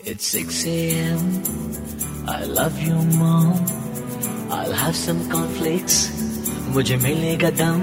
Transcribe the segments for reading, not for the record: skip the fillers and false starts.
It's 6 a.m. I love you, mom. I'll have some cornflakes. मुझे मिलेगा दम.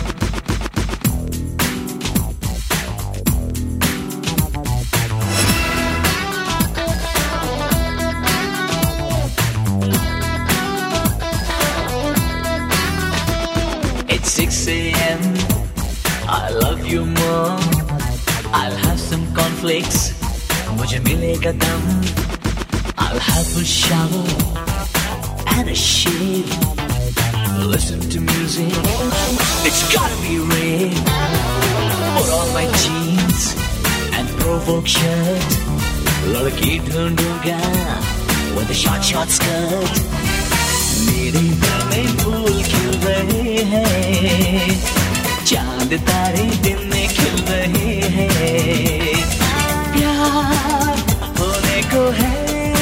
It's 6 a.m. I love you, mom. I'll have some cornflakes. मुझे मिलेगा दम. I'll have a shower and a shave. Listen to music. It's gotta be rain. Put on my jeans and provoke shirt. लड़की ढूंढूंगा with a short skirt. मेरे दिल में फूल खिल रहे हैं. चांद तारे दिन में खिल रहे हैं. प्यार होने को है,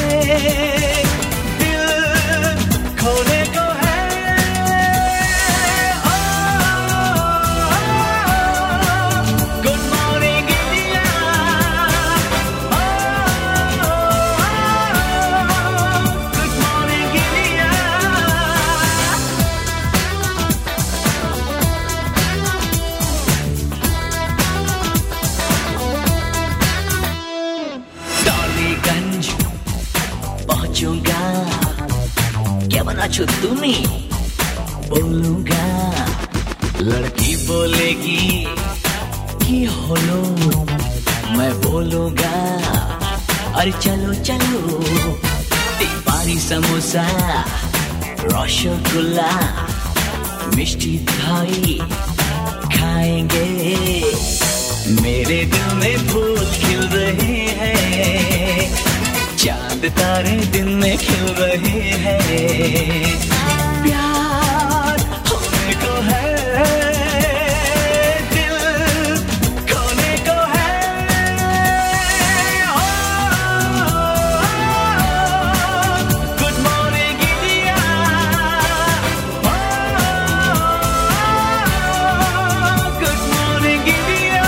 दिल खोने को है. Good morning India. Good morning India. Daliganj पहुंचूंगा. क्या बना छो तुम्हें बोलूंगा. लड़की बोलेगी कि होलो. मैं बोलूंगा अरे चलो चलो. दीवारी समोसा रसगुल्ला मिष्टी दही खाएंगे. मेरे दिल में फूल खिल रहे हैं. चांद तारे दिन में खिल रहे हैं. प्यार होने को है, दिल खोने को है. Good morning India. Good morning India.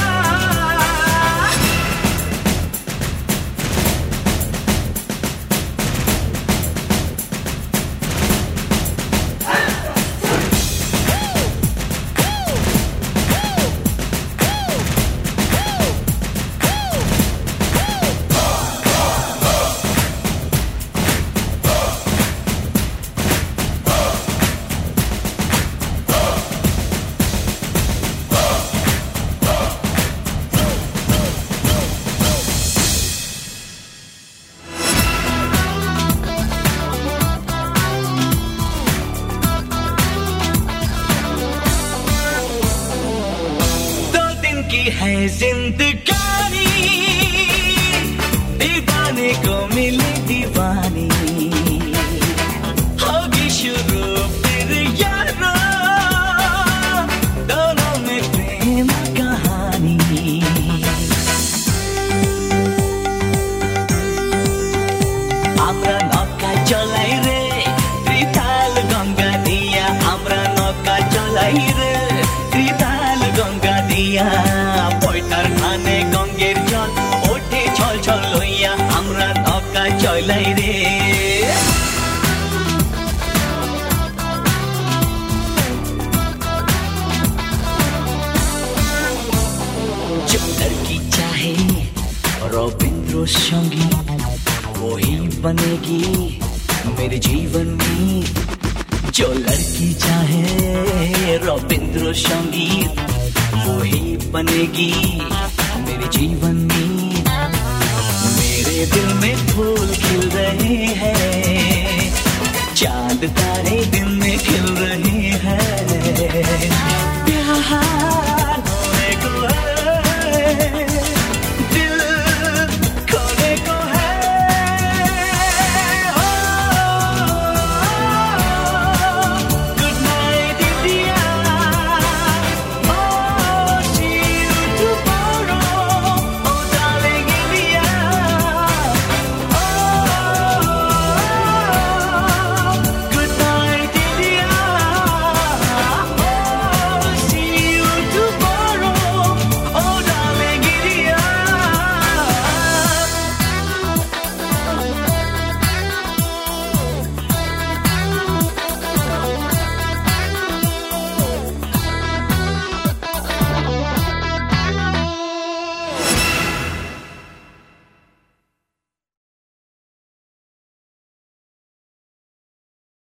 की है जिंदगानी. दीवाने को मिली दीवानी. होगी शुरू फिर यारो. दोनों में प्रेम कहानी. আমরা নৌকা চলাই রে ত্রিতাল গঙ্গা দিয়া. আমরা নৌকা চলাই রে ত্রিতাল গঙ্গা দিয়া. পয়তার খানে গঙ্গের জল ওঠে ছল ছল লইয়া. আমরা নৌকা চলাই রে. जो लड़की चाहे रविंद्र संगीत वही बनेगी मेरे जीवन में. जो लड़की चाहे रविंद्र संगीत वही बनेगी मेरे जीवन में. मेरे दिल में फूल खिल रहे हैं. चांद तारे दिन में खिल रहे हैं. प्यार